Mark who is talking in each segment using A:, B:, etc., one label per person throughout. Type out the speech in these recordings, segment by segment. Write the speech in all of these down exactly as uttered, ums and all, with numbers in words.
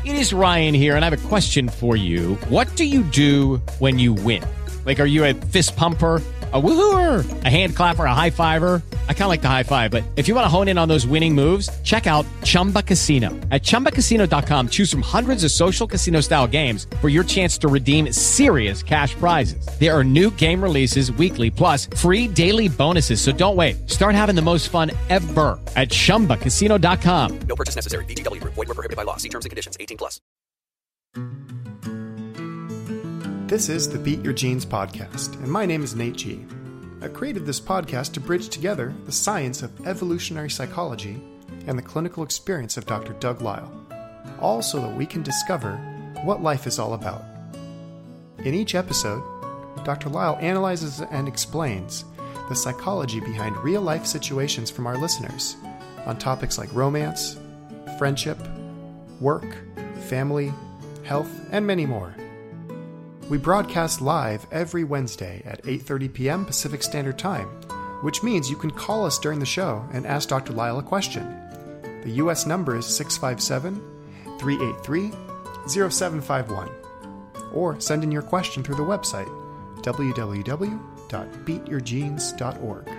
A: It is Ryan here, and I have a question for you. What do you do when you win? Like, are you a fist pumper, a woohooer, a hand clapper, a high fiver? I kind of like the high five, but if you want to hone in on those winning moves, check out Chumba Casino. At chumba casino dot com, choose from hundreds of social casino-style games for your chance to redeem serious cash prizes. There are new game releases weekly, plus free daily bonuses. So don't wait. Start having the most fun ever at chumba casino dot com.
B: No purchase necessary. V G W Group. Void where prohibited by law. See terms and conditions. eighteen plus.
C: This is the Beat Your Genes podcast, and my name is Nate G. I created this podcast to bridge together the science of evolutionary psychology and the clinical experience of Doctor Doug Lisle, all so that we can discover what life is all about. In each episode, Doctor Lisle analyzes and explains the psychology behind real-life situations from our listeners on topics like romance, friendship, work, family, health, and many more. We broadcast live every Wednesday at eight thirty p.m. Pacific Standard Time, which means you can call us during the show and ask Doctor Lisle a question. The U S number is six five seven, three eight three, zero seven five one. Or send in your question through the website, w w w dot beat your genes dot org.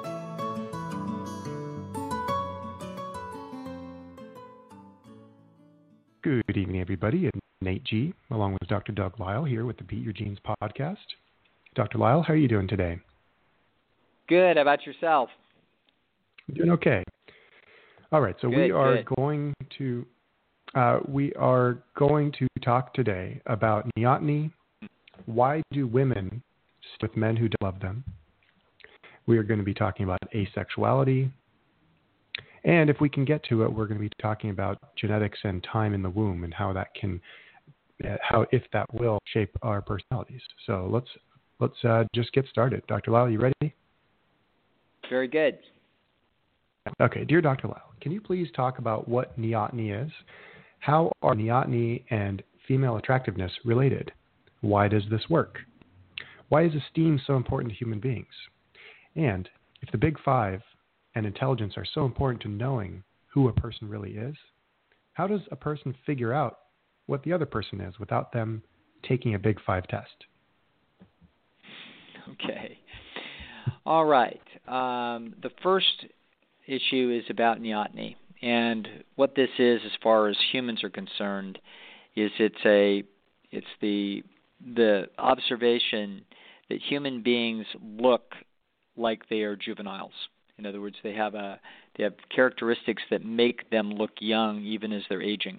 C: Good evening, everybody. It's Nate G, along with Doctor Doug Lisle, here with the Beat Your Genes podcast. Doctor Lisle, how are you doing today?
D: Good. How about yourself?
C: Doing okay. All right, so
D: good,
C: we are
D: good.
C: going to uh, we are going to talk today about neoteny. Why do women stay with men who don't love them? We are going to be talking about asexuality. And if we can get to it, we're going to be talking about genetics and time in the womb and how that can, how if that will shape our personalities. So let's let's uh, just get started. Doctor Lisle, you ready?
D: Very good.
C: Okay, dear Doctor Lisle, can you please talk about what neoteny is? How are neoteny and female attractiveness related? Why does this work? Why is esteem so important to human beings? And if the big five and intelligence are so important to knowing who a person really is, how does a person figure out what the other person is without them taking a big five test?
D: Okay. All right. Um, the first issue is about neoteny. And what this is, as far as humans are concerned, is it's a it's the the observation that human beings look like they are juveniles. In other words, they have a they have characteristics that make them look young even as they're aging.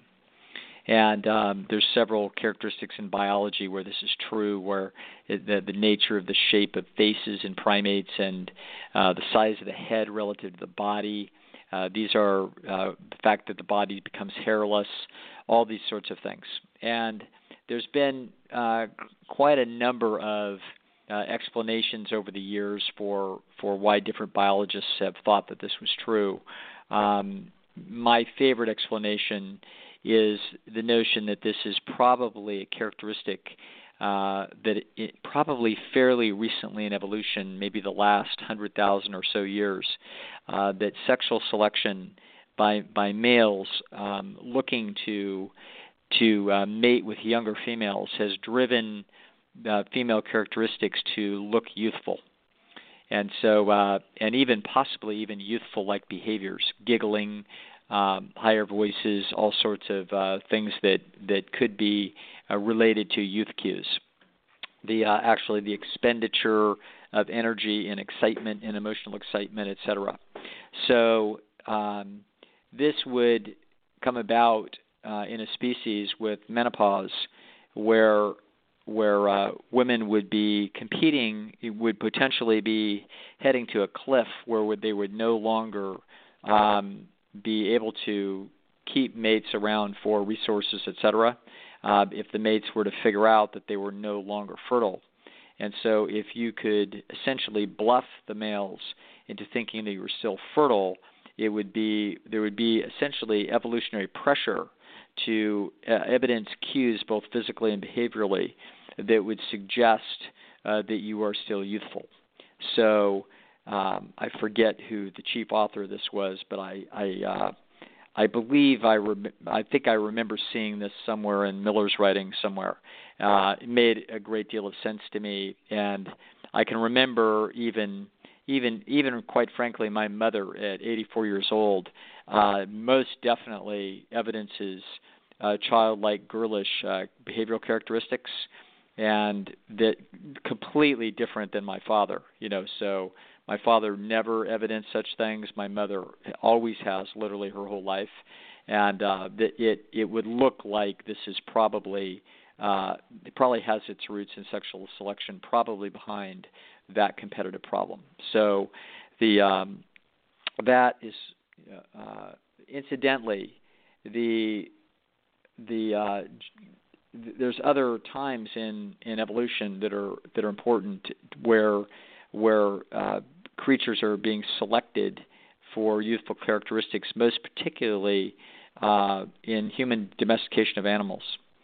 D: And um, there's several characteristics in biology where this is true, where it, the, the nature of the shape of faces in primates and uh, the size of the head relative to the body. Uh, these are uh, the fact that the body becomes hairless, all these sorts of things. And there's been uh, quite a number of Uh, explanations over the years for, for why different biologists have thought that this was true. Um, my favorite explanation is the notion that this is probably a characteristic uh, that it, it probably fairly recently in evolution, maybe the last one hundred thousand or so years, uh, that sexual selection by by males um, looking to to uh, mate with younger females has driven Uh, female characteristics to look youthful, and so uh, and even possibly even youthful-like behaviors, giggling, um, higher voices, all sorts of uh, things that that could be uh, related to youth cues. The uh, actually the expenditure of energy and excitement and emotional excitement, et cetera. So um, this would come about uh, in a species with menopause, where where uh, women would be competing, would potentially be heading to a cliff where would, they would no longer um, be able to keep mates around for resources, et cetera, uh, if the mates were to figure out that they were no longer fertile. And so if you could essentially bluff the males into thinking that you were still fertile, it would be there would be essentially evolutionary pressure to uh, evidence cues both physically and behaviorally that would suggest uh, that you are still youthful. So um, I forget who the chief author of this was, but I I, uh, I believe I rem- I think I remember seeing this somewhere in Miller's writing somewhere. Uh, it made a great deal of sense to me, and I can remember even even even quite frankly, my mother at eighty-four years old uh, most definitely evidences uh, childlike, girlish uh, behavioral characteristics, and that completely different than my father. You know, so. My father never evidenced such things. My mother always has, literally her whole life, and uh, it it would look like this is probably uh, it probably has its roots in sexual selection, probably behind that competitive problem. So, the um, that is uh, incidentally the the uh, there's other times in, in evolution that are that are important where where uh, creatures are being selected for youthful characteristics, most particularly uh, in human domestication of animals.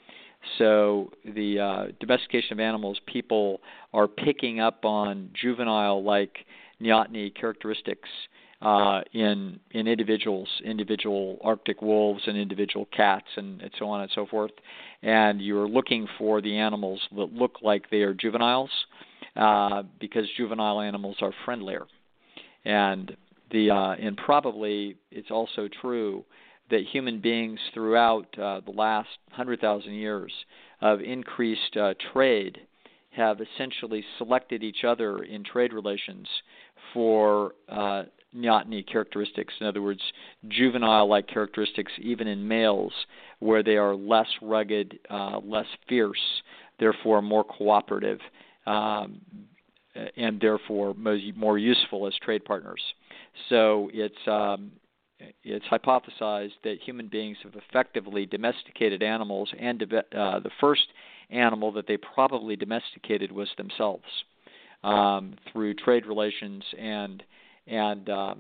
D: So the uh, domestication of animals, people are picking up on juvenile-like neoteny characteristics uh, in in individuals, individual Arctic wolves and individual cats and, and so on and so forth. And you're looking for the animals that look like they are juveniles, Uh, because juvenile animals are friendlier, and the uh, and probably it's also true that human beings throughout uh, the last hundred thousand years of increased uh, trade have essentially selected each other in trade relations for uh, neoteny characteristics. In other words, juvenile-like characteristics, even in males, where they are less rugged, uh, less fierce, therefore more cooperative. Um, and therefore more useful as trade partners. So it's um, it's hypothesized that human beings have effectively domesticated animals, and uh, the first animal that they probably domesticated was themselves um, through trade relations and and um,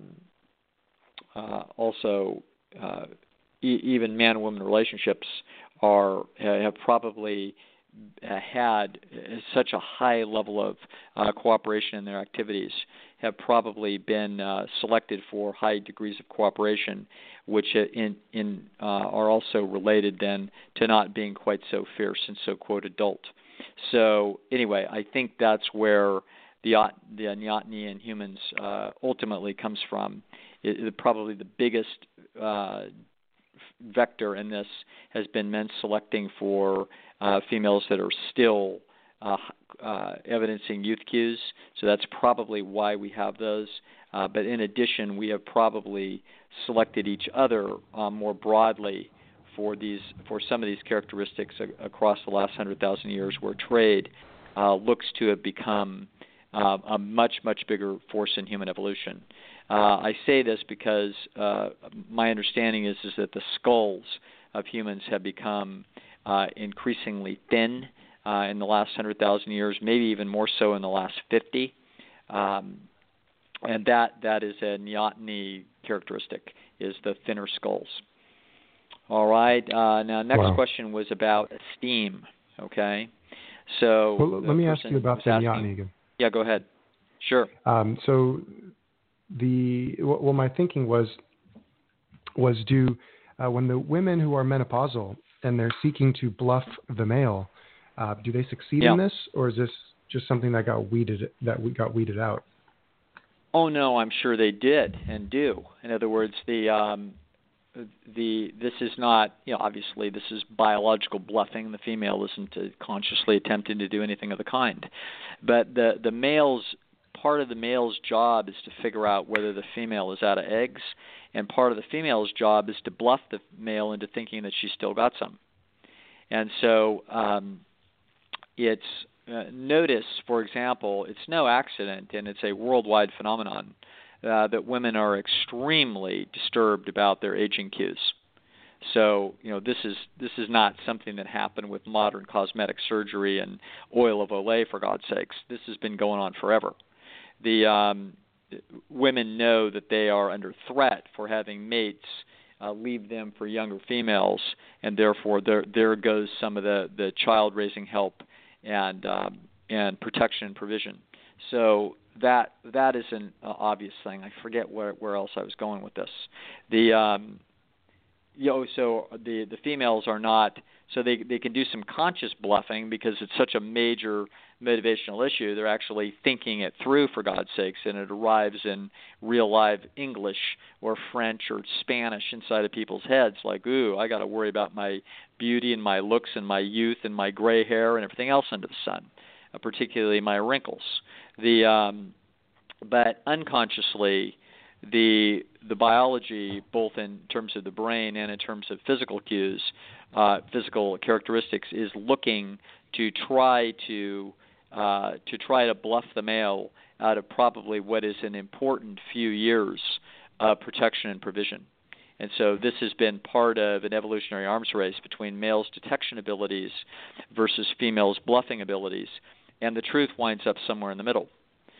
D: uh, also uh, e- even man-woman relationships are have probably had such a high level of uh, cooperation in their activities, have probably been uh, selected for high degrees of cooperation, which in, in uh, are also related then to not being quite so fierce and so, quote, adult. So anyway, I think that's where the, the neoteny in humans uh, ultimately comes from. It, it, probably the biggest uh, vector in this has been men selecting for uh, females that are still uh, uh, evidencing youth cues. So that's probably why we have those. Uh, but in addition, we have probably selected each other uh, more broadly for these for some of these characteristics a- across the last hundred thousand years, where trade uh, looks to have become uh, a much much bigger force in human evolution. Uh, I say this because uh, my understanding is is that the skulls of humans have become uh, increasingly thin uh, in the last hundred thousand years, maybe even more so in the last fifty, um, and that that is a neoteny characteristic, is the thinner skulls. All right. Uh, now, next wow. question was about esteem. Okay. So
C: well, let me ask you about the neoteny again.
D: Yeah, go ahead. Sure.
C: Um, so the well, my thinking was was do uh, when the women who are menopausal and they're seeking to bluff the male, uh, do they succeed
D: yeah.
C: in this, or is this just something that got weeded that we got weeded out?
D: Oh no, I'm sure they did and do. In other words, the um, the this is not, you know, obviously this is biological bluffing. The female isn't uh, consciously attempting to do anything of the kind, but the the male's part of the male's job is to figure out whether the female is out of eggs, and part of the female's job is to bluff the male into thinking that she's still got some. And so um, it's uh, notice, for example, it's no accident, and it's a worldwide phenomenon, uh, that women are extremely disturbed about their aging cues. So, you know, this is this is not something that happened with modern cosmetic surgery and oil of Olay, for God's sakes. This has been going on forever. The um, women know that they are under threat for having mates uh, leave them for younger females, and therefore there there goes some of the, the child raising help and um, and protection and provision. So that that is an uh, obvious thing. I forget where where else I was going with this. The um, you know, so the the females are not. So they they can do some conscious bluffing because it's such a major motivational issue. They're actually thinking it through, for God's sakes, and it arrives in real live English or French or Spanish inside of people's heads. Like, ooh, I got to worry about my beauty and my looks and my youth and my gray hair and everything else under the sun, uh, particularly my wrinkles. The um, but unconsciously, the the biology, both in terms of the brain and in terms of physical cues, uh, physical characteristics, is looking to try to uh, to try to bluff the male out of probably what is an important few years of protection and provision. And so this has been part of an evolutionary arms race between males' detection abilities versus females' bluffing abilities, and the truth winds up somewhere in the middle.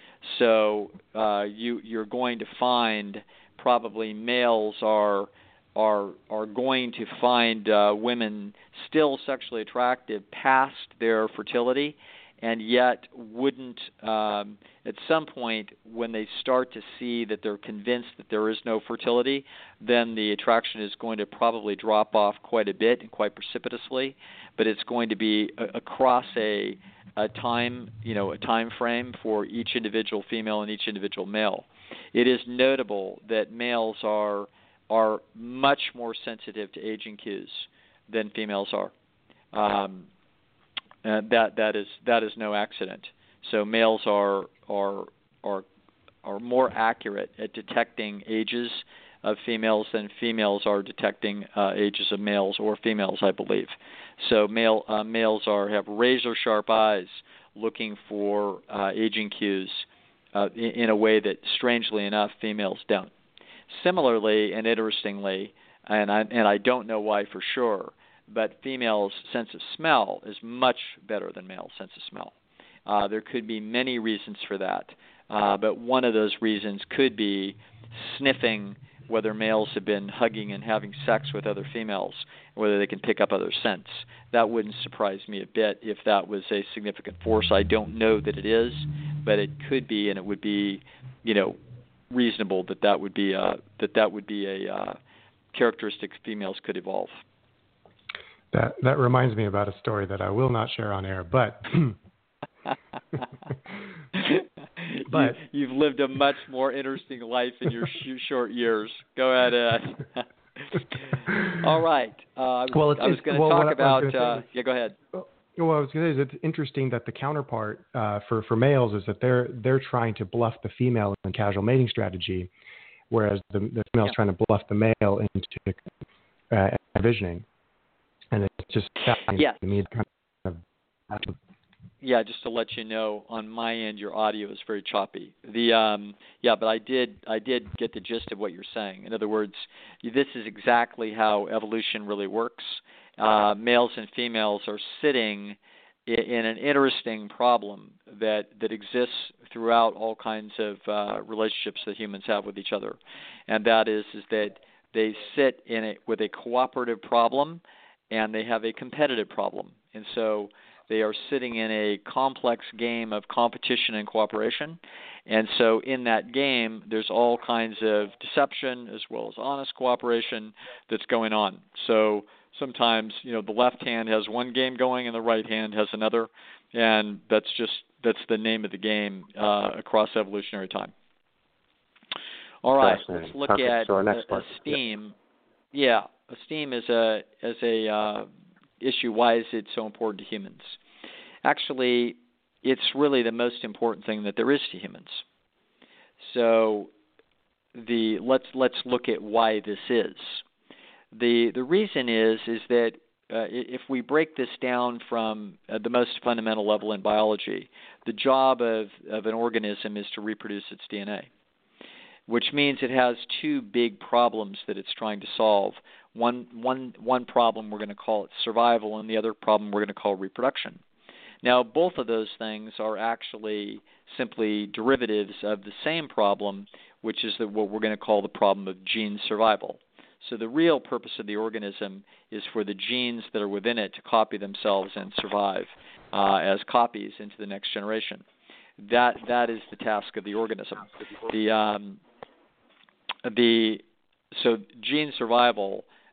D: So uh, you, you're going to find probably males are are are going to find uh, women still sexually attractive past their fertility, and yet wouldn't um, at some point when they start to see that they're convinced that there is no fertility, then the attraction is going to probably drop off quite a bit and quite precipitously, but it's going to be a, across a a time, you know, a time frame for each individual female and each individual male. It is notable that males are are much more sensitive to aging cues than females are. Um, and that that is that is no accident. So males are are are are more accurate at detecting ages of females than females are detecting uh, ages of males or females, I believe. So male uh, males are have razor sharp eyes looking for uh, aging cues uh, in, in a way that, strangely enough, females don't. Similarly and interestingly, and I and I don't know why for sure, but females' sense of smell is much better than male sense of smell. Uh, there could be many reasons for that, uh, but one of those reasons could be sniffing whether males have been hugging and having sex with other females, whether they can pick up other scents. That wouldn't surprise me a bit if that was a significant force. I don't know that it is, but it could be, and it would be, you know, reasonable that that would be a, that that would be a uh, characteristic females could evolve.
C: That that reminds me about a story that I will not share on air, but. But
D: you, you've lived a much more interesting life in your sh- short years. Go ahead, Ed. All right. Uh, I was,
C: well, it's,
D: I was going to
C: well,
D: talk about. Uh,
C: is,
D: yeah, go ahead.
C: Well, I was going to say is it's interesting that the counterpart uh, for for males is that they're they're trying to bluff the female in casual mating strategy, whereas the, the female's yeah. trying to bluff the male into uh, envisioning, and it's just
D: yeah.
C: to me kind of.
D: Yeah, just to let you know, on my end, your audio is very choppy. The um, yeah, but I did I did get the gist of what you're saying. In other words, this is exactly how evolution really works. Uh, males and females are sitting in, in an interesting problem that that exists throughout all kinds of uh, relationships that humans have with each other, and that is is that they sit in it with a cooperative problem, and they have a competitive problem, and so. They are sitting in a complex game of competition and cooperation. And so in that game, there's all kinds of deception as well as honest cooperation that's going on. So sometimes, you know, the left hand has one game going and the right hand has another. And that's just, that's the name of the game uh, across evolutionary time. All right, let's look
E: okay,
D: at
E: so our next
D: uh, esteem. Yeah. yeah, esteem is a, as a uh, issue. Why is it so important to humans? Actually, it's really the most important thing that there is to humans. So, the let's let's look at why this is. the The reason is is that uh, if we break this down from uh, the most fundamental level in biology, the job of of an organism is to reproduce its D N A, which means it has two big problems that it's trying to solve. One one one problem we're going to call it survival, and the other problem we're going to call reproduction. Now, both of those things are actually simply derivatives of the same problem, which is the, what we're going to call the problem of gene survival. So the real purpose of the organism is for the genes that are within it to copy themselves and survive uh, as copies into the next generation. That that is the task of the organism. The um, the so gene survival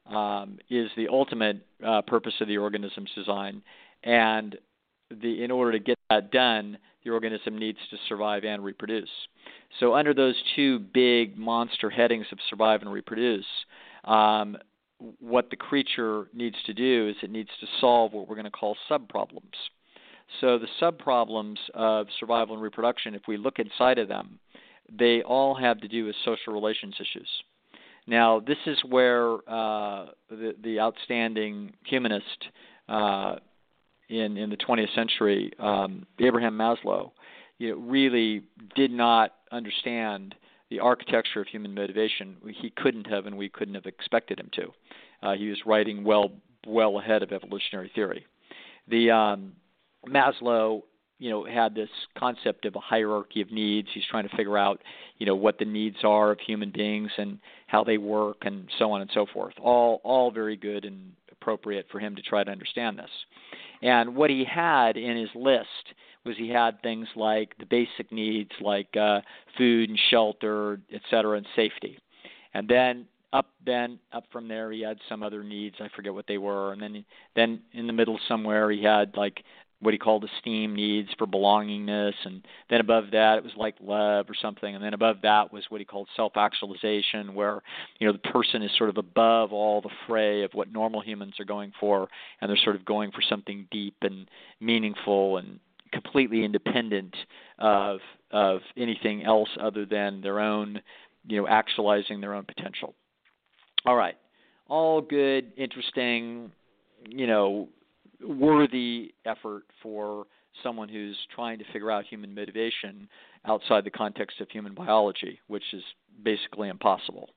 D: um, is the ultimate uh, purpose of the organism's design, and the in order to get that done, the organism needs to survive and reproduce. So under those two big monster headings of survive and reproduce, um, what the creature needs to do is it needs to solve what we're going to call sub-problems. So the sub-problems of survival and reproduction, if we look inside of them, they all have to do with social relations issues. Now, this is where uh, the, the outstanding humanist uh, in, in the twentieth century, um, Abraham Maslow, you know, really did not understand the architecture of human motivation. He couldn't have, and we couldn't have expected him to. Uh, he was writing well well ahead of evolutionary theory. The um, Maslow, you know, had this concept of a hierarchy of needs. He's trying to figure out, you know, what the needs are of human beings and how they work and so on and so forth. All all very good and appropriate for him to try to understand this. And what he had in his list was he had things like the basic needs like uh, food and shelter, et cetera, and safety. And then up then up from there he had some other needs. I forget what they were. And then then in the middle somewhere he had like what he called esteem needs for belongingness, and then above that it was like love or something, and then above that was what he called self-actualization, where, you know, the person is sort of above all the fray of what normal humans are going for, and they're sort of going for something deep and meaningful and completely independent of of anything else other than their own, you know, actualizing their own potential. All right, all good, interesting, you know, worthy effort for someone who's trying to figure out human motivation outside the context of human biology, which is basically impossible.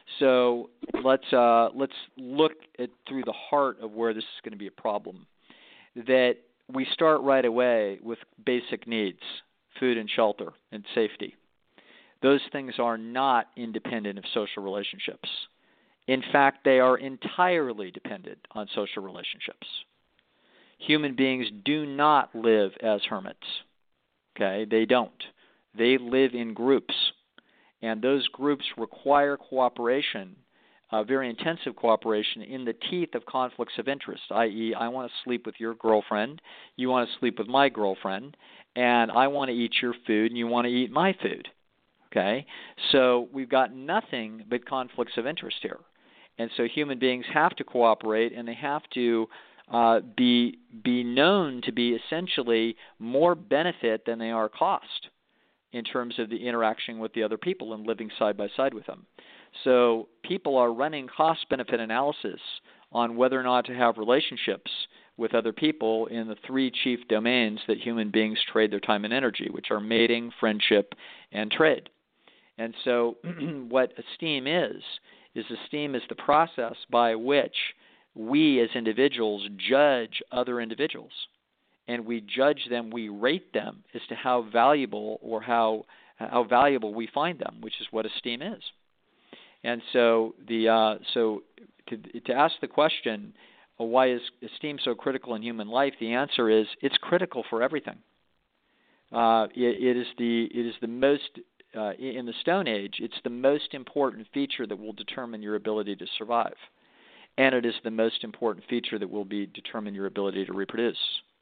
D: So let's uh, let's look at through the heart of where this is going to be a problem. That we start right away with basic needs, food and shelter and safety. Those things are not independent of social relationships. In fact, they are entirely dependent on social relationships. Human beings do not live as hermits. Okay, they don't. They live in groups, and those groups require cooperation, uh, very intensive cooperation in the teeth of conflicts of interest, that is, I want to sleep with your girlfriend, you want to sleep with my girlfriend, and I want to eat your food, and you want to eat my food. Okay, so we've got nothing but conflicts of interest here, and so human beings have to cooperate, and they have to Uh, be be known to be essentially more benefit than they are cost in terms of the interaction with the other people and living side by side with them. So people are running cost-benefit analysis on whether or not to have relationships with other people in the three chief domains that human beings trade their time and energy, which are mating, friendship, and trade. And so what esteem is, is esteem is the process by which we as individuals judge other individuals, and we judge them, we rate them as to how valuable or how how valuable we find them, which is what esteem is. And so the uh, so to to ask the question, well, why is esteem so critical in human life? The answer is it's critical for everything. Uh, it, it is the it is the most uh, in the Stone Age. It's the most important feature that will determine your ability to survive. And it is the most important feature that will be determine your ability to reproduce.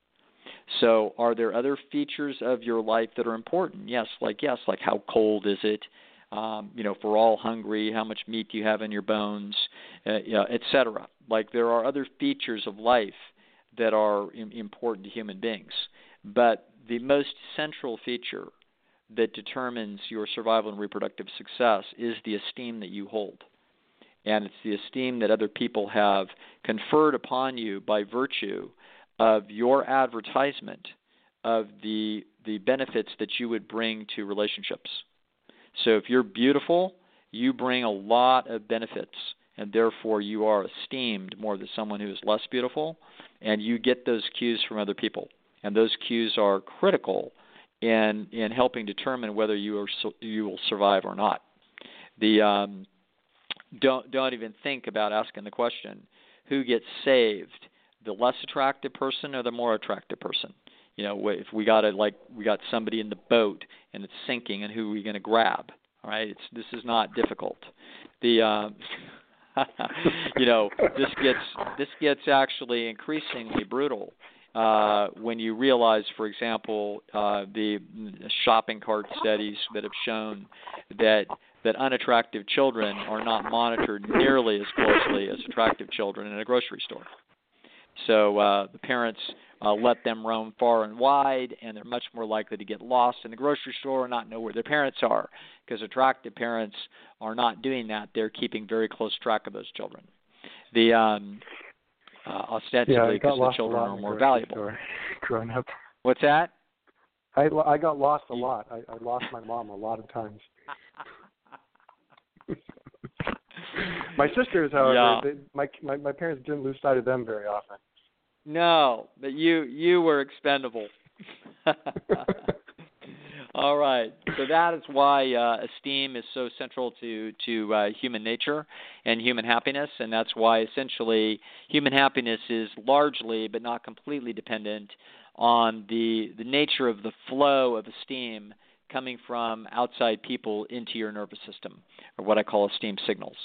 D: So are there other features of your life that are important? Yes, like yes, like how cold is it? Um, you know, if we're all hungry, how much meat do you have in your bones, uh, yeah, et cetera. Like there are other features of life that are im- important to human beings. But the most central feature that determines your survival and reproductive success is the esteem that you hold. And it's the esteem that other people have conferred upon you by virtue of your advertisement of the the benefits that you would bring to relationships. So if you're beautiful, you bring a lot of benefits, and therefore you are esteemed more than someone who is less beautiful, and you get those cues from other people. And those cues are critical in in helping determine whether you are you will survive or not. The um, Don't don't even think about asking the question, who gets saved, the less attractive person or the more attractive person? You know, if we got a, like we got somebody in the boat and it's sinking, and who are we going to grab? All right, it's this is not difficult. The uh, you know, this gets this gets actually increasingly brutal uh, when you realize, for example, uh, the shopping cart studies that have shown that that unattractive children are not monitored nearly as closely as attractive children in a grocery store. So uh, the parents uh, let them roam far and wide, and they're much more likely to get lost in the grocery store and not know where their parents are, because attractive parents are not doing that. They're keeping very close track of those children. The um, uh, ostensibly because
E: yeah,
D: the children are more valuable.
E: Growing up.
D: What's that?
E: I, I got lost a lot. I, I lost my mom a lot of times. My sisters, however,
D: yeah.
E: they, my, my my parents didn't lose sight of them very often.
D: No, but you you were expendable. All right. So that is why uh, esteem is so central to to uh, human nature and human happiness, and that's why essentially human happiness is largely, but not completely, dependent on the the nature of the flow of esteem coming from outside people into your nervous system, or what I call esteem signals.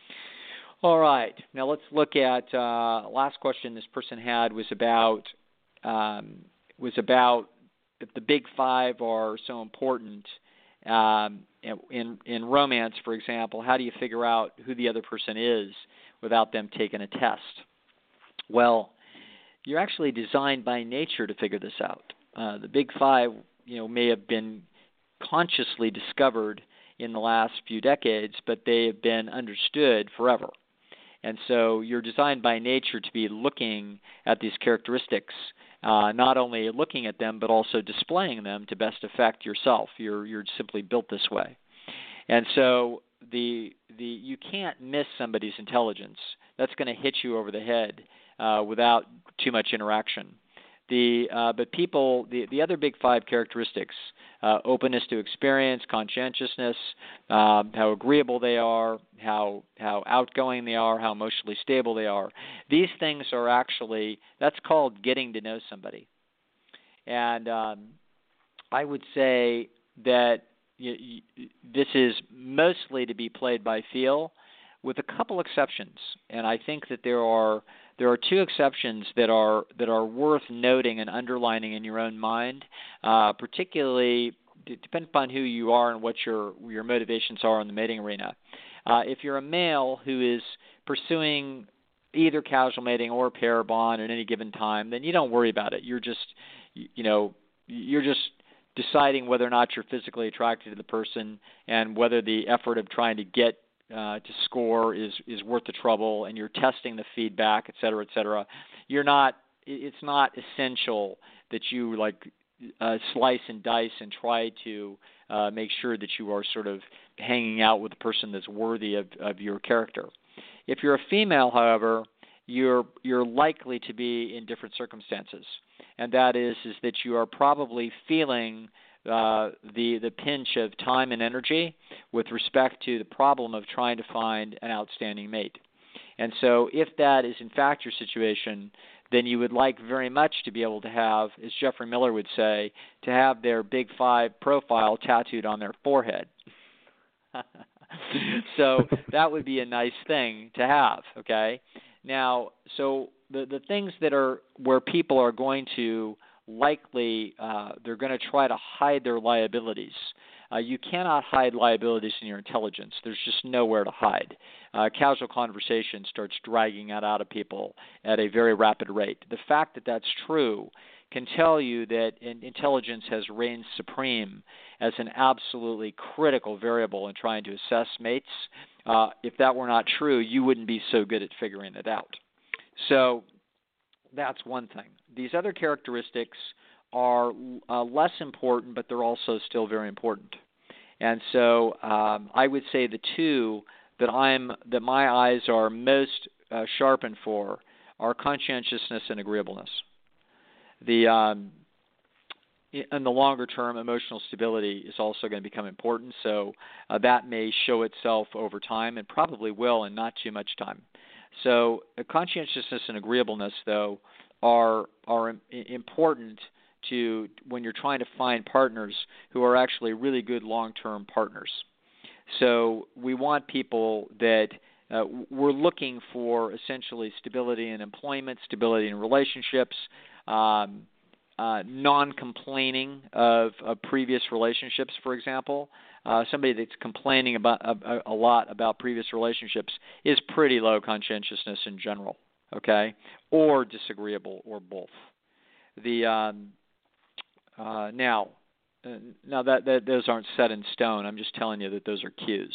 D: All right. Now let's look at uh, last question this person had was about um, was about if the big five are so important um, in in romance, for example. How do you figure out who the other person is without them taking a test? Well, you're actually designed by nature to figure this out. Uh, the big five, you know, may have been consciously discovered in the last few decades, but they have been understood forever. And so you're designed by nature to be looking at these characteristics, uh, not only looking at them, but also displaying them to best affect yourself. You're you're simply built this way. And so the the you can't miss somebody's intelligence. That's going to hit you over the head uh, without too much interaction. The uh, but people the the other big five characteristics: uh, openness to experience, conscientiousness, uh, how agreeable they are, how how outgoing they are, how emotionally stable they are. These things are actually that's called getting to know somebody. And um, I would say that you, you, this is mostly to be played by feel, with a couple exceptions. And I think that there are there are two exceptions that are that are worth noting and underlining in your own mind, uh, particularly depending upon who you are and what your your motivations are in the mating arena. Uh, if you're a male who is pursuing either casual mating or pair bond at any given time, then you don't worry about it. You're just you know you're just deciding whether or not you're physically attracted to the person and whether the effort of trying to get Uh, to score is is worth the trouble, and you're testing the feedback, et cetera, et cetera. You're not. It's not essential that you like uh, slice and dice and try to uh, make sure that you are sort of hanging out with a person that's worthy of, of your character. If you're a female, however, you're you're likely to be in different circumstances, and that is is that you are probably feeling Uh, the the pinch of time and energy with respect to the problem of trying to find an outstanding mate. And so if that is in fact your situation, then you would like very much to be able to have, as Jeffrey Miller would say, to have their Big Five profile tattooed on their forehead. So that would be a nice thing to have, okay? Now, so the the things that are where people are going to likely uh, they're going to try to hide their liabilities. Uh, you cannot hide liabilities in your intelligence. There's just nowhere to hide. Uh, casual conversation starts dragging that out of people at a very rapid rate. The fact that that's true can tell you that intelligence has reigned supreme as an absolutely critical variable in trying to assess mates. Uh, if that were not true, you wouldn't be so good at figuring it out. So that's one thing. These other characteristics are uh, less important, but they're also still very important. And so um, I would say the two that I'm that my eyes are most uh, sharpened for are conscientiousness and agreeableness. The um, in the longer term, emotional stability is also going to become important. So uh, that may show itself over time, and probably will in not too much time. So uh, conscientiousness and agreeableness, though, are are important to when you're trying to find partners who are actually really good long-term partners. So we want people that uh, we're looking for essentially stability in employment, stability in relationships, um, uh, non-complaining of, of previous relationships, for example. Uh, somebody that's complaining about a, a lot about previous relationships is pretty low conscientiousness in general, okay, or disagreeable, or both. The um, uh, now, uh, now that, that those aren't set in stone. I'm just telling you that those are cues.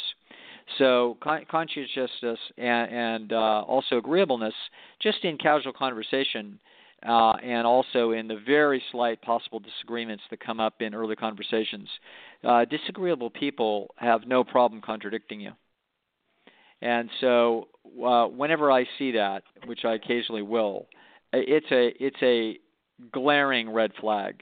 D: So con- conscientiousness and, and uh, also agreeableness, just in casual conversation, uh, and also in the very slight possible disagreements that come up in early conversations. Uh, disagreeable people have no problem contradicting you. And so uh, whenever I see that, which I occasionally will, it's a it's a glaring red flag.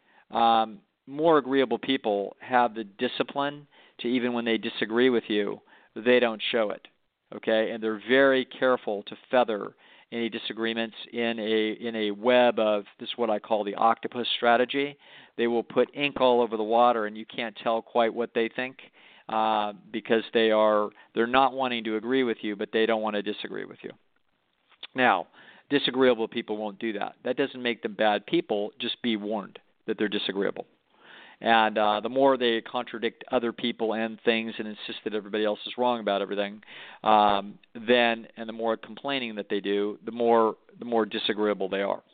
D: Um, more agreeable people have the discipline to, even when they disagree with you, they don't show it, okay? And they're very careful to feather any disagreements in a in a web of this, what I call the octopus strategy. They will put ink all over the water, and you can't tell quite what they think uh, because they are they're not wanting to agree with you, but they don't want to disagree with you. Now, disagreeable people won't do that. That doesn't make them bad people. Just be warned that they're disagreeable. And uh, the more they contradict other people and things and insist that everybody else is wrong about everything, um, then and the more complaining that they do, the more the more disagreeable they are.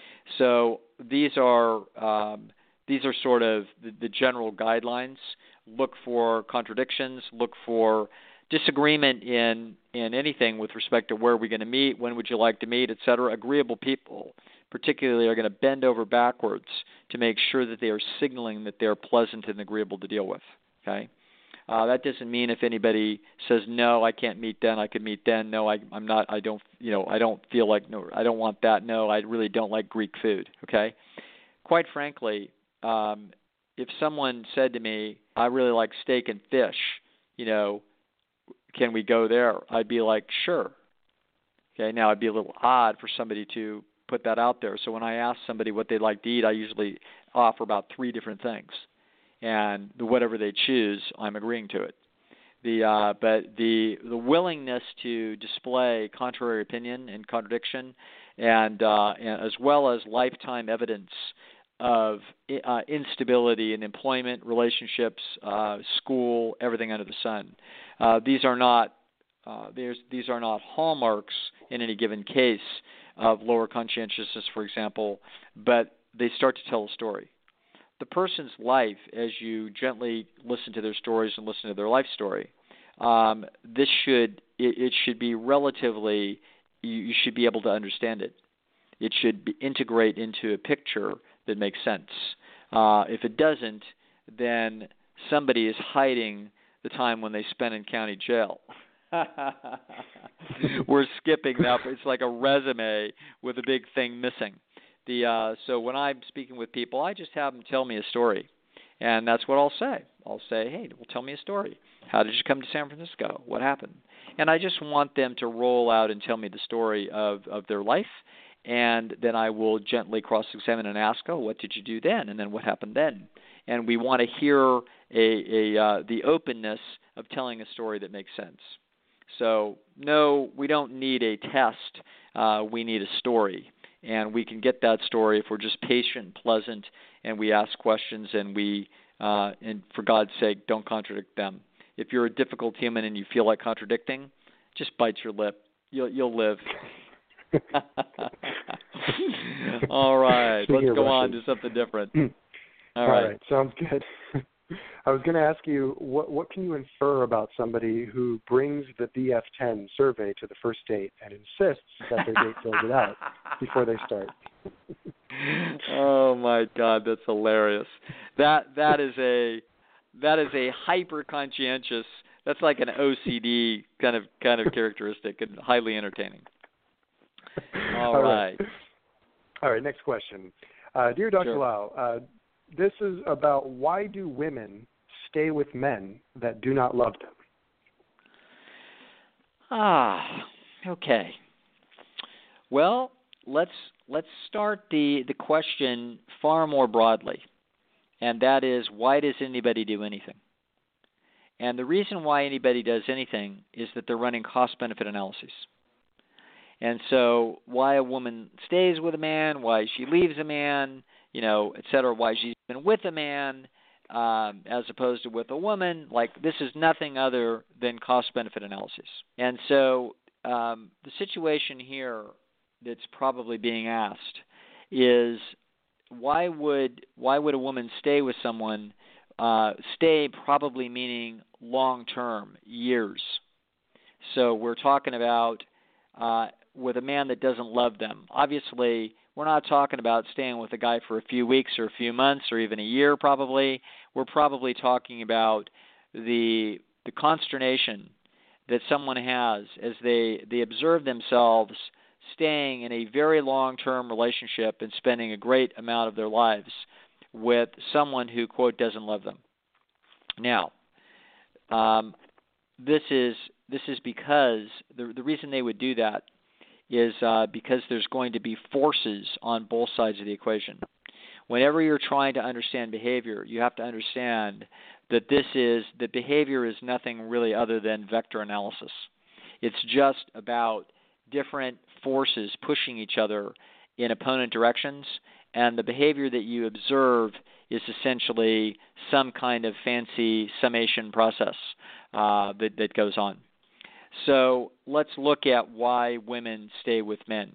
D: So these are um, these are sort of the, the general guidelines. Look for contradictions. Look for disagreement in in anything with respect to where are we going to meet, when would you like to meet, et cetera. Agreeable people particularly are going to bend over backwards to make sure that they are signaling that they're pleasant and agreeable to deal with. Okay, uh, that doesn't mean if anybody says no, I can't meet then, I could meet then. No, I, I'm not. I don't. You know, I don't feel like no. I don't want that. No, I really don't like Greek food. Okay, quite frankly, um, if someone said to me, I really like steak and fish, you know, can we go there? I'd be like, sure. Okay, now it'd be a little odd for somebody to put that out there. So when I ask somebody what they'd like to eat, I usually offer about three different things, and whatever they choose, I'm agreeing to it. The uh, but the the willingness to display contrary opinion and contradiction, and, uh, and as well as lifetime evidence of uh, instability in employment, relationships, uh, school, everything under the sun. Uh, these are not uh, these are not hallmarks in any given case of lower conscientiousness, for example, but they start to tell a story. The person's life, as you gently listen to their stories and listen to their life story, um, this should it, it should be relatively, you, you should be able to understand it. It should be, integrate into a picture that makes sense. Uh, if it doesn't, then somebody is hiding the time when they spent in county jail. We're skipping that. It's like a resume with a big thing missing. The uh, so when I'm speaking with people, I just have them tell me a story, and that's what I'll say. I'll say, hey, well, tell me a story. How did you come to San Francisco? What happened? And I just want them to roll out and tell me the story of, of their life, and then I will gently cross-examine and ask, oh, what did you do then? And then what happened then? And we want to hear a, a uh, the openness of telling a story that makes sense. So, no, we don't need a test. Uh, we need a story. And we can get that story if we're just patient and pleasant, and we ask questions, and we, uh, and for God's sake, don't contradict them. If you're a difficult human and you feel like contradicting, just bite your lip. You'll, you'll live. All right,
E: Speaking
D: let's go
E: Russian.
D: on to something different. All,
E: All
D: right.
E: right, sounds good. I was going to ask you, what what can you infer about somebody who brings the B F ten survey to the first date and insists that their date fills it out before they start?
D: Oh my God, that's hilarious. That that is a that is a hyper conscientious. That's like an O C D kind of kind of characteristic, and highly entertaining. All, All right. right.
E: All right. Next question, uh, dear Doctor
D: Sure.
E: Lau. Uh, this is about why do women stay with men that do not love them?
D: Ah, okay. Well, let's let's start the, the question far more broadly, and that is, why does anybody do anything? And the reason why anybody does anything is that they're running cost-benefit analyses. And so why a woman stays with a man, why she leaves a man, you know, et cetera, why she's been with a man um, as opposed to with a woman, like this is nothing other than cost-benefit analysis. And so um, the situation here that's probably being asked is why would why would a woman stay with someone, uh, stay probably meaning long-term, years. So we're talking about uh, with a man that doesn't love them. Obviously, we're not talking about staying with a guy for a few weeks or a few months or even a year probably. We're probably talking about the the consternation that someone has as they, they observe themselves staying in a very long-term relationship and spending a great amount of their lives with someone who, quote, doesn't love them. Now, um, this is this is because the the reason they would do that is uh, because there's going to be forces on both sides of the equation. Whenever you're trying to understand behavior, you have to understand that this is that behavior is nothing really other than vector analysis. It's just about different forces pushing each other in opponent directions, and the behavior that you observe is essentially some kind of fancy summation process uh, that, that goes on. So let's look at why women stay with men.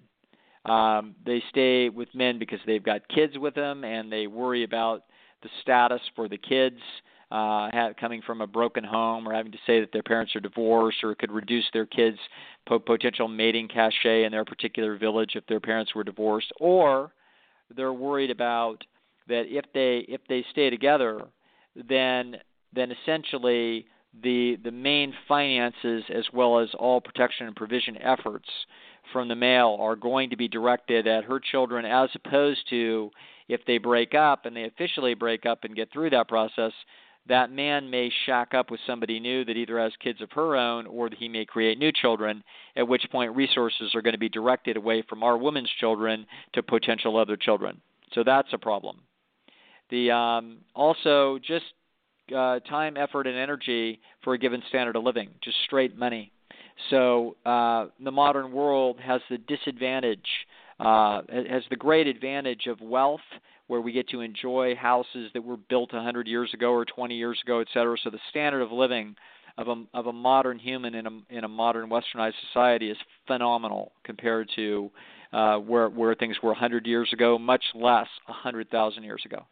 D: Um, they stay with men because they've got kids with them, and they worry about the status for the kids uh, have, coming from a broken home, or having to say that their parents are divorced, or it could reduce their kids' po- potential mating cachet in their particular village if their parents were divorced, or they're worried about that if they if they stay together, then then essentially the the main finances as well as all protection and provision efforts from the male are going to be directed at her children, as opposed to if they break up and they officially break up and get through that process, that man may shack up with somebody new that either has kids of her own or that he may create new children, at which point resources are going to be directed away from our women's children to potential other children. So that's a problem. The um, also just uh, time, effort, and energy for a given standard of living, just straight money. So uh, the modern world has the disadvantage, uh, has the great advantage of wealth, where we get to enjoy houses that were built one hundred years ago or twenty years ago, et cetera. So the standard of living of a, of a modern human in a, in a modern westernized society is phenomenal compared to uh, where, where things were one hundred years ago, much less one hundred thousand years ago.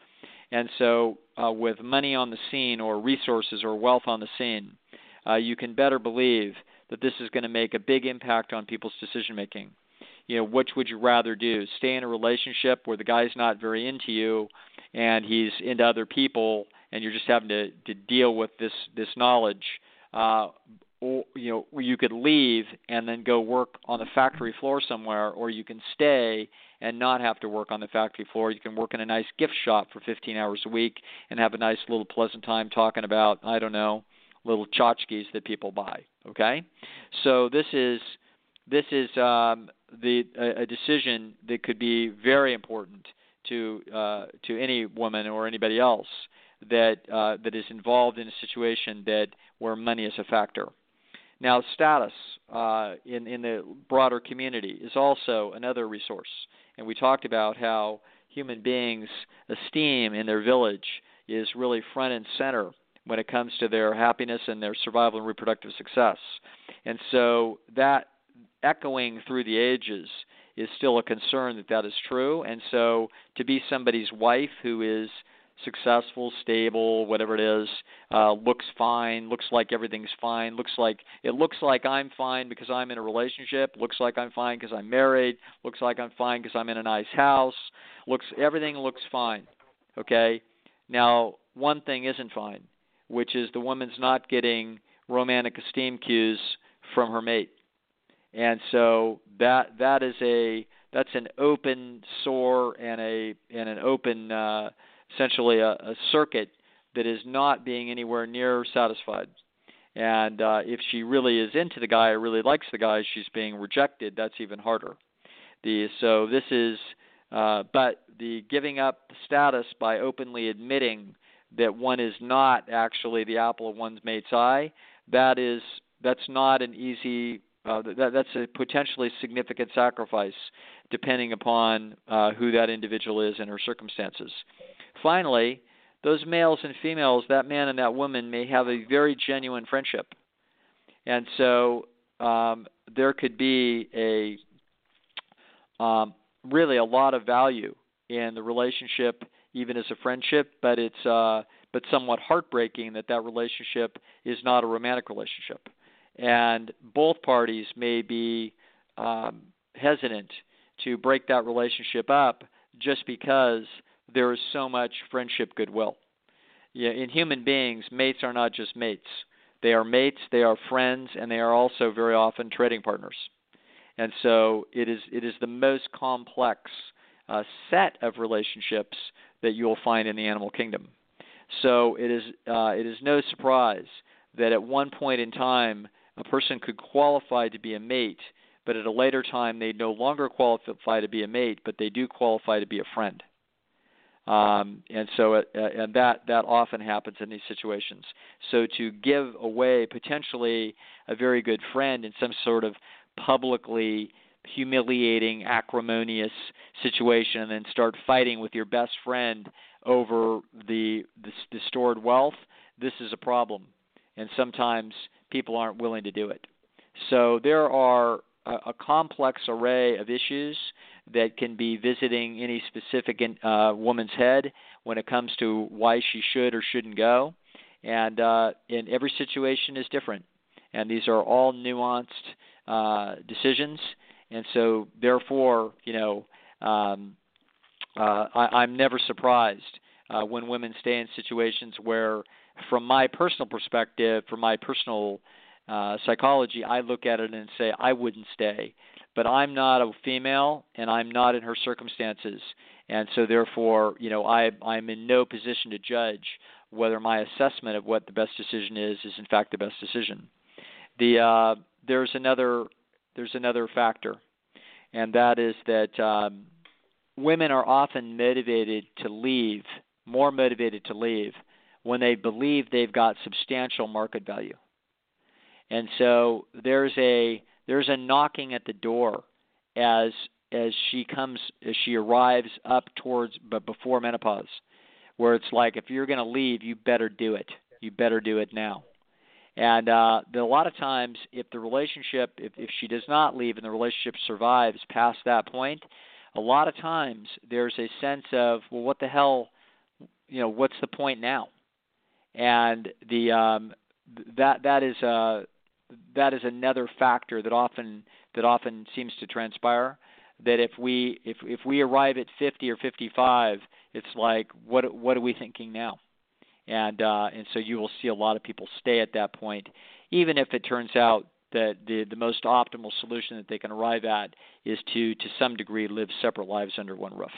D: And so uh, with money on the scene, or resources or wealth on the scene, uh, you can better believe that this is going to make a big impact on people's decision-making. You know, which would you rather do? Stay in a relationship where the guy's not very into you and he's into other people and you're just having to, to deal with this, this knowledge, uh, or, you know, where you could leave and then go work on the factory floor somewhere, or you can stay and not have to work on the factory floor. You can work in a nice gift shop for fifteen hours a week and have a nice little pleasant time talking about, I don't know, little tchotchkes that people buy, okay? So this is this is um, the a, a decision that could be very important to uh, to any woman or anybody else that uh, that is involved in a situation that where money is a factor. Now, status uh, in in the broader community is also another resource, and we talked about how human beings' esteem in their village is really front and center when it comes to their happiness and their survival and reproductive success. And so that echoing through the ages is still a concern that that is true. And so to be somebody's wife who is successful, stable, whatever it is, uh, looks fine, looks like everything's fine, looks like it looks like I'm fine because I'm in a relationship, looks like I'm fine because I'm married, looks like I'm fine because I'm in a nice house, looks everything looks fine. Okay? Now, one thing isn't fine, which is the woman's not getting romantic esteem cues from her mate. And so that that is a that's an open sore and a and an open uh, essentially a, a circuit that is not being anywhere near satisfied. And uh, if she really is into the guy or really likes the guy, she's being rejected. That's even harder. The so this is uh, but the giving up status by openly admitting that one is not actually the apple of one's mate's eye, that is that's not an easy uh, that, that's a potentially significant sacrifice depending upon uh, who that individual is and her circumstances. Finally, those males and females, that man and that woman may have a very genuine friendship. And so um, there could be a um, really a lot of value in the relationship, even as a friendship, but it's uh, but somewhat heartbreaking that that relationship is not a romantic relationship. And both parties may be um, hesitant to break that relationship up just because there is so much friendship goodwill. Yeah, in human beings, mates are not just mates. They are mates, they are friends, and they are also very often trading partners. And so it is it is the most complex uh, set of relationships that you will find in the animal kingdom. So it is uh, it is no surprise that at one point in time, a person could qualify to be a mate, but at a later time they no longer qualify to be a mate, but they do qualify to be a friend. Um, and so, uh, and that, that often happens in these situations. So to give away potentially a very good friend in some sort of publicly humiliating, acrimonious situation, and then start fighting with your best friend over the, the, the stored wealth, this is a problem. And sometimes people aren't willing to do it. So there are a, a complex array of issues that can be visiting any specific uh, woman's head when it comes to why she should or shouldn't go. And uh, in every situation is different. And these are all nuanced uh, decisions. And so, therefore, you know, um, uh, I, I'm never surprised uh, when women stay in situations where, from my personal perspective, from my personal uh, psychology, I look at it and say, I wouldn't stay. But I'm not a female, and I'm not in her circumstances. And so, therefore, you know, I, I'm in no position to judge whether my assessment of what the best decision is is, in fact, the best decision. The uh, there's another there's another factor, and that is that um, women are often motivated to leave, more motivated to leave, when they believe they've got substantial market value. And so there's a there's a knocking at the door as as she comes as she arrives up towards but before menopause, where it's like, if you're going to leave, you better do it. You better do it now. And uh, the, a lot of times, if the relationship, if, if she does not leave and the relationship survives past that point, a lot of times there's a sense of, well, what the hell, you know, what's the point now? And the um, that that is a that is another factor that often that often seems to transpire. That if we if if we arrive at fifty or fifty-five, it's like, what what are we thinking now? And uh, and so you will see a lot of people stay at that point, even if it turns out that the the most optimal solution that they can arrive at is to to some degree live separate lives under one roof.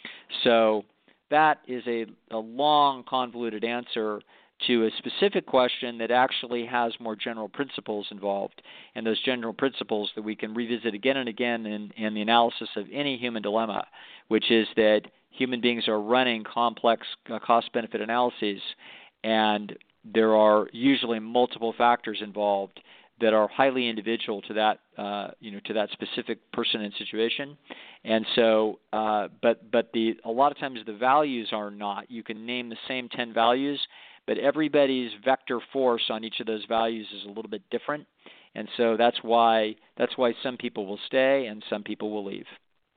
D: So that is a, a long, convoluted answer to a specific question that actually has more general principles involved, and those general principles that we can revisit again and again in, in the analysis of any human dilemma, which is that human beings are running complex uh, cost-benefit analyses, and there are usually multiple factors involved that are highly individual to that, uh, you know, to that specific person and situation. And so, uh, but but the a lot of times the values are not. You can name the same ten values, but everybody's vector force on each of those values is a little bit different. And so that's why that's why some people will stay and some people will leave.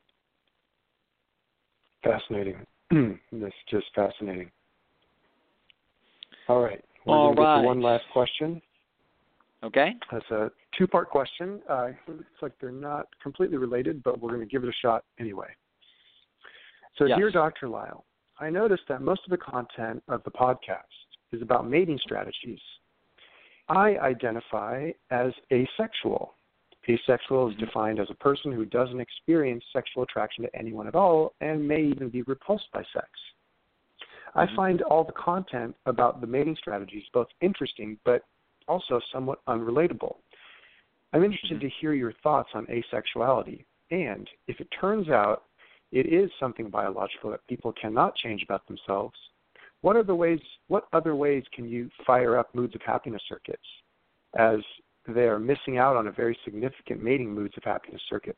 E: Fascinating. That's just fascinating. All right. We're
D: All
E: going to
D: right.
E: get to one last question.
D: Okay.
E: That's a two-part question. Uh, it looks like they're not completely related, but we're going to give it a shot anyway. So,
D: yes.
E: Dear Doctor Lisle, I noticed that most of the content of the podcast is about mating strategies. I identify as asexual. Asexual is defined as a person who doesn't experience sexual attraction to anyone at all and may even be repulsed by sex. I
D: Mm-hmm.
E: find all the content about the mating strategies both interesting but also somewhat unrelatable. I'm interested
D: Mm-hmm.
E: to hear your thoughts on asexuality, and if it turns out it is something biological that people cannot change about themselves, what are the ways? What other ways can you fire up moods of happiness circuits, as they are missing out on a very significant mating moods of happiness circuits?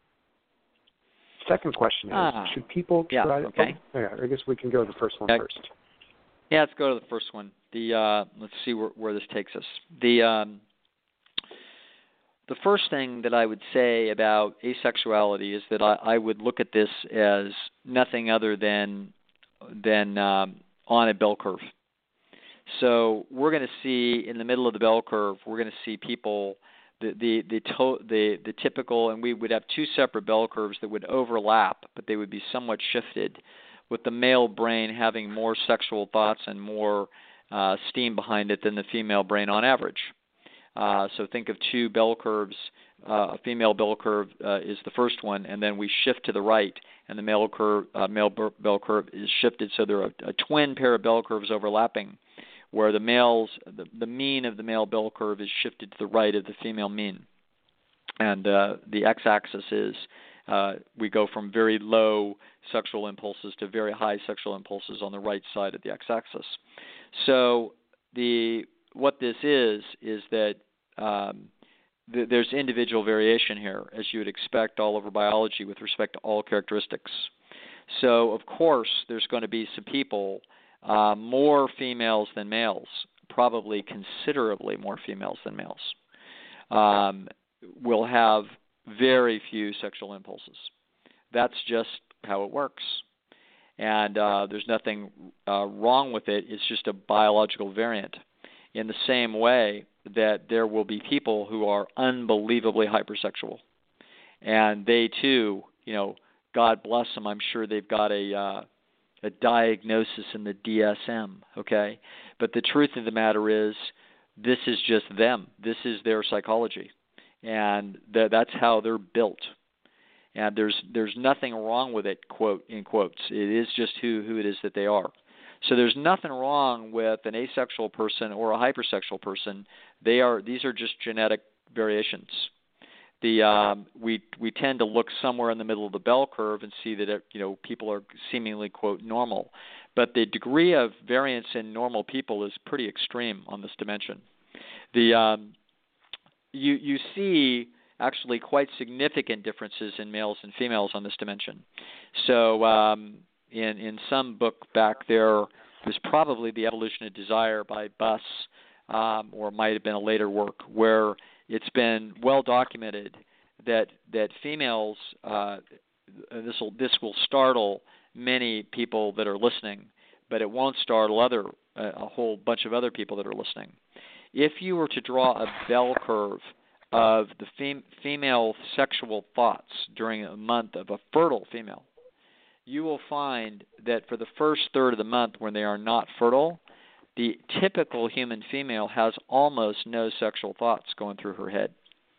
E: Second question is,
D: ah,
E: should people
D: yeah,
E: try?
D: Okay.
E: Oh, yeah, I guess we can go to the first one
D: yeah.
E: first.
D: Yeah, let's go to the first one. The uh, let's see where, where this takes us. The um, the first thing that I would say about asexuality is that I, I would look at this as nothing other than than um, on a bell curve. So we're going to see in the middle of the bell curve, we're going to see people, the the the, to, the the typical, and we would have two separate bell curves that would overlap, but they would be somewhat shifted, with the male brain having more sexual thoughts and more uh, steam behind it than the female brain on average. Uh, so think of two bell curves. Uh, a female bell curve uh, is the first one, and then we shift to the right, and the male curve, uh, male bell curve is shifted. So there are a, a twin pair of bell curves overlapping, where the males, the, the mean of the male bell curve is shifted to the right of the female mean. And uh, the x-axis is uh, we go from very low sexual impulses to very high sexual impulses on the right side of the x-axis. So the what this is is that um, th- there's individual variation here, as you would expect all over biology with respect to all characteristics. So, of course, there's going to be some people, uh, more females than males, probably considerably more females than males, um, will have very few sexual impulses. That's just how it works. And uh, there's nothing uh, wrong with it. It's just a biological variant. In the same way that there will be people who are unbelievably hypersexual. And they, too, you know, God bless them, I'm sure they've got a uh, a diagnosis in the D S M, okay? But the truth of the matter is this is just them. This is their psychology. And th- that's how they're built. And there's there's nothing wrong with it, quote, in quotes. It is just who, who it is that they are. So there's nothing wrong with an asexual person or a hypersexual person. They are these are just genetic variations. The um, we we tend to look somewhere in the middle of the bell curve and see that it, you know people are seemingly, quote, normal, but the degree of variance in normal people is pretty extreme on this dimension. The um, you you see actually quite significant differences in males and females on this dimension. So um, in in some book back there, there's probably The Evolution of Desire by Buss, um, or it might have been a later work, where it's been well documented that that females, uh, this will this will startle many people that are listening, but it won't startle other uh, a whole bunch of other people that are listening. If you were to draw a bell curve of the fem- female sexual thoughts during a month of a fertile female, you will find that for the first third of the month when they are not fertile, the typical human female has almost no sexual thoughts going through her head.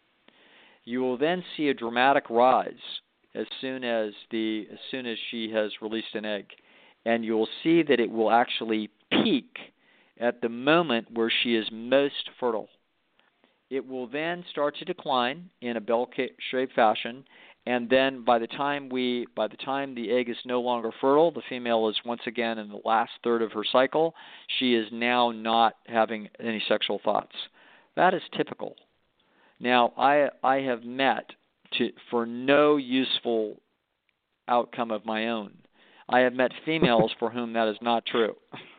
D: You will then see a dramatic rise as soon as the as soon as she has released an egg, and you will see that it will actually peak at the moment where she is most fertile. It will then start to decline in a bell-shaped fashion, and then by the time we by the time the egg is no longer fertile, the female is once again in the last third of her cycle. She is now not having any sexual thoughts. That is typical. Now, I I have met to for no useful outcome of my own. I have met females for whom that is not true.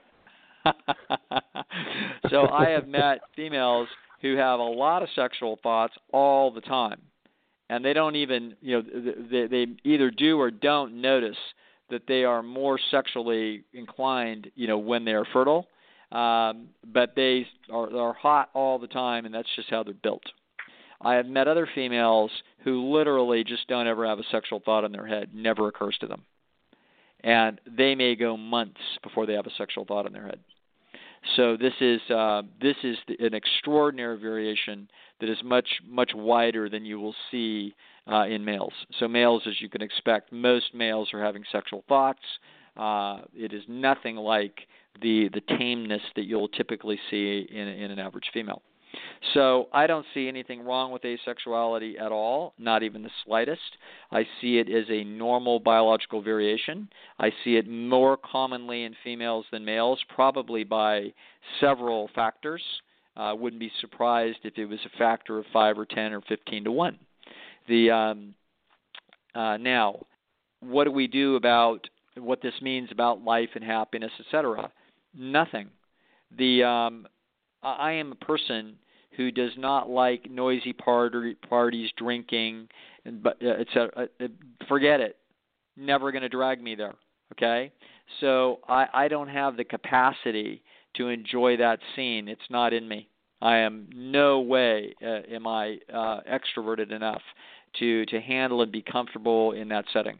D: So I have met females who have a lot of sexual thoughts all the time. And they don't even, you know, they, they either do or don't notice that they are more sexually inclined, you know, when they're fertile. Um, but they are, are hot all the time, and that's just how they're built. I have met other females who literally just don't ever have a sexual thought in their head, never occurs to them. And they may go months before they have a sexual thought in their head. So this is uh, this is an extraordinary variation that is much much wider than you will see uh, in males. So males, as you can expect, most males are having sexual thoughts. Uh, it is nothing like the the tameness that you'll typically see in, in an average female. So I don't see anything wrong with asexuality at all, not even the slightest. I see it as a normal biological variation. I see it more commonly in females than males, probably by several factors. I uh, wouldn't be surprised if it was a factor of five or ten or fifteen to one. The um, uh, now, what do we do about what this means about life and happiness, et cetera? Nothing. The um, I am a person who does not like noisy party, parties, drinking, and et cetera. Forget it. Never going to drag me there. Okay, so I, I don't have the capacity to enjoy that scene. It's not in me. I am no way uh, am I uh, extroverted enough to to handle and be comfortable in that setting.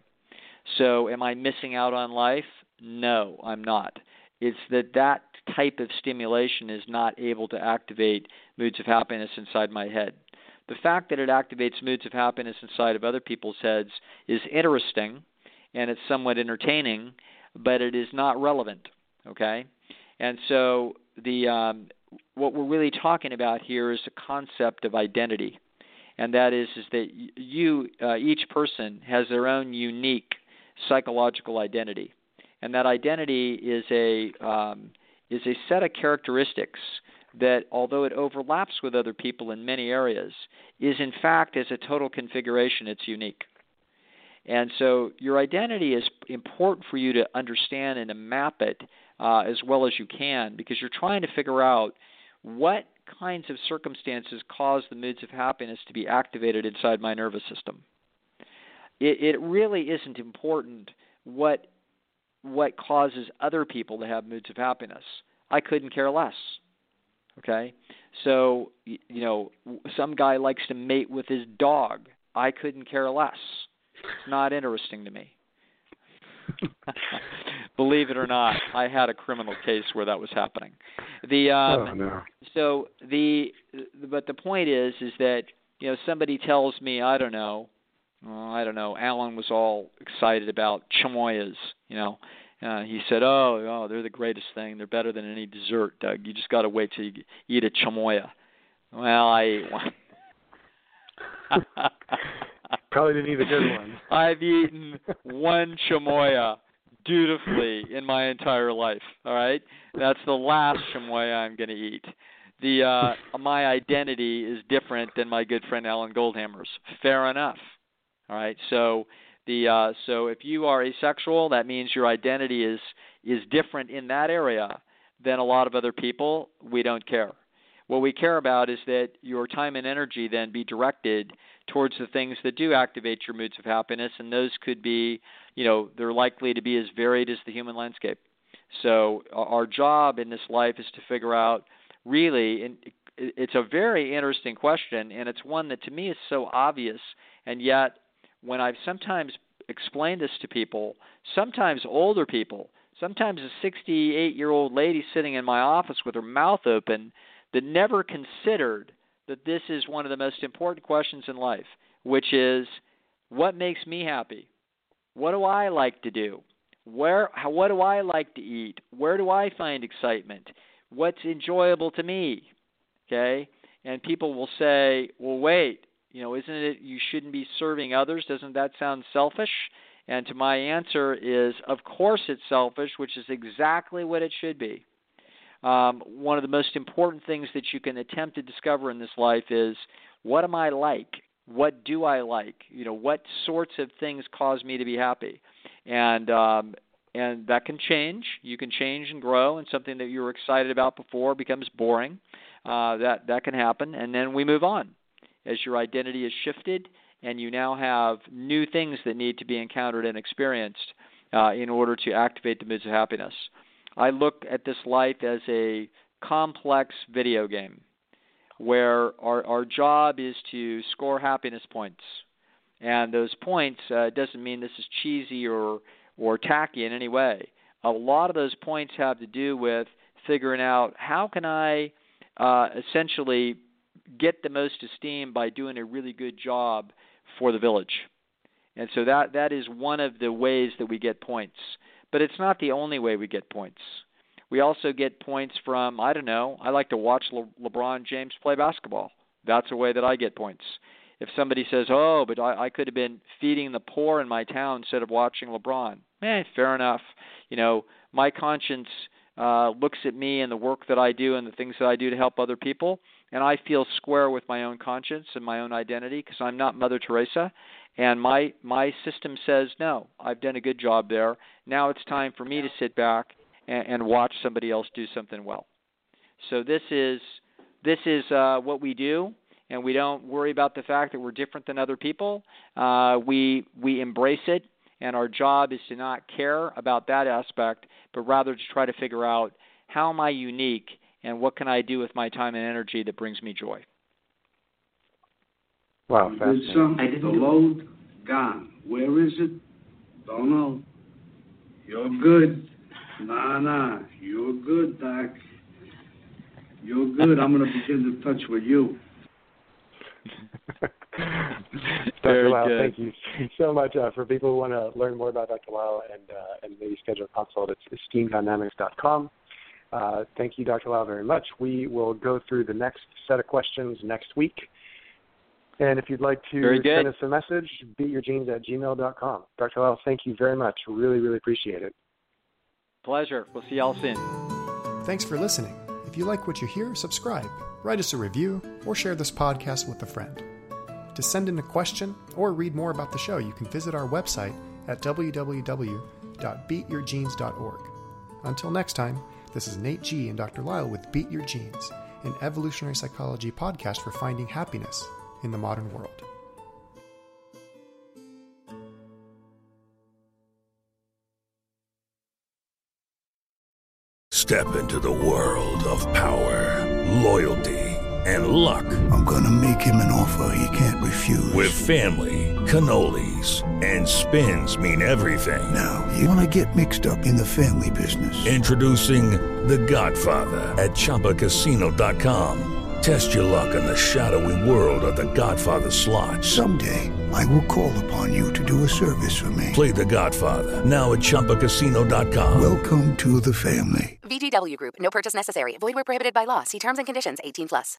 D: So am I missing out on life? No, I'm not. It's that that type of stimulation is not able to activate moods of happiness inside my head. The fact that it activates moods of happiness inside of other people's heads is interesting, and it's somewhat entertaining, but it is not relevant, okay? And so the um, what we're really talking about here is the concept of identity, and that is, is that you, uh, each person has their own unique psychological identity, and that identity is a um, is a set of characteristics that, although it overlaps with other people in many areas, is in fact, as a total configuration, it's unique. And so your identity is important for you to understand and to map it uh, as well as you can, because you're trying to figure out what kinds of circumstances cause the moods of happiness to be activated inside my nervous system. It, it really isn't important what what causes other people to have moods of happiness. I couldn't care less. Okay? So, you know, some guy likes to mate with his dog. I couldn't care less. It's not interesting to me. Believe it or not, I had a criminal case where that was happening. The um,
E: oh, no.
D: So the but the point is is that, you know, somebody tells me, I don't know, Well, I don't know. Alan was all excited about chamoyas. You know, uh, he said, "Oh, oh, they're the greatest thing. They're better than any dessert, Doug. You just got to wait till you eat a chamoya." Well, I ate one.
E: Probably didn't eat a good one.
D: I've eaten one chamoya dutifully in my entire life. All right, that's the last chamoya I'm going to eat. The uh, my identity is different than my good friend Alan Goldhammer's. Fair enough. All right, so the uh, so if you are asexual, that means your identity is is different in that area than a lot of other people. We don't care. What we care about is that your time and energy then be directed towards the things that do activate your moods of happiness, and those could be, you know, they're likely to be as varied as the human landscape. So our job in this life is to figure out really, and it's a very interesting question, and it's one that to me is so obvious, and yet when I've sometimes explained this to people, sometimes older people, sometimes a sixty-eight-year-old lady sitting in my office with her mouth open that never considered that this is one of the most important questions in life, which is, what makes me happy? What do I like to do? Where? How, what do I like to eat? Where do I find excitement? What's enjoyable to me? Okay? And people will say, well, wait, you know, isn't it you shouldn't be serving others? Doesn't that sound selfish? And to my answer is, of course it's selfish, which is exactly what it should be. Um, one of the most important things that you can attempt to discover in this life is, what am I like? What do I like? You know, what sorts of things cause me to be happy? And um, and that can change. You can change and grow, and something that you were excited about before becomes boring. Uh, that that can happen, and then we move on as your identity is shifted, and you now have new things that need to be encountered and experienced uh, in order to activate the moods of happiness. I look at this life as a complex video game where our, our job is to score happiness points. And those points uh, doesn't mean this is cheesy or, or tacky in any way. A lot of those points have to do with figuring out, how can I uh, essentially get the most esteem by doing a really good job for the village. And so that that is one of the ways that we get points. But it's not the only way we get points. We also get points from, I don't know, I like to watch Le- LeBron James play basketball. That's a way that I get points. If somebody says, oh, but I, I could have been feeding the poor in my town instead of watching LeBron, eh, fair enough. You know, my conscience uh, looks at me and the work that I do and the things that I do to help other people, and I feel square with my own conscience and my own identity because I'm not Mother Teresa. And my my system says, no, I've done a good job there. Now it's time for me to sit back and, and watch somebody else do something well. So this is this is uh, what we do, and we don't worry about the fact that we're different than other people. Uh, we we embrace it, and our job is to not care about that aspect, but rather to try to figure out how am I unique and what can I do with my time and energy that brings me joy.
E: Wow,
F: Did some, the load gone. Where is it? Don't know. You're good. Nah, nah. You're good, Doc. You're good. I'm going to begin to touch with you.
E: Doctor Lau, thank you so much. Uh, for people who want to learn more about Doctor Lau and uh, and maybe schedule a consult, it's esteem dynamics dot com. Uh, thank you, Doctor Lau, very much. We will go through the next set of questions next week. And if you'd like to send us a message, beat your genes at gmail dot com. Doctor Lau, thank you very much. Really, really appreciate it.
D: Pleasure. We'll see y'all soon.
C: Thanks for listening. If you like what you hear, subscribe, write us a review, or share this podcast with a friend. To send in a question or read more about the show, you can visit our website at w w w dot beat your genes dot org. Until next time, this is Nate G. and Doctor Lyle with Beat Your Genes, an evolutionary psychology podcast for finding happiness in the modern world.
G: Step into the world of power, loyalty, and luck.
H: I'm gonna make him an offer he can't refuse.
G: With family, cannolis, and spins mean everything.
H: Now, you wanna get mixed up in the family business.
G: Introducing The Godfather at Chumba Casino dot com. Test your luck in the shadowy world of The Godfather slot.
H: Someday, I will call upon you to do a service for me.
G: Play The Godfather, now at Chumba Casino dot com.
H: Welcome to the family.
I: V G W Group. No purchase necessary. Void where prohibited by law. See terms and conditions. eighteen plus.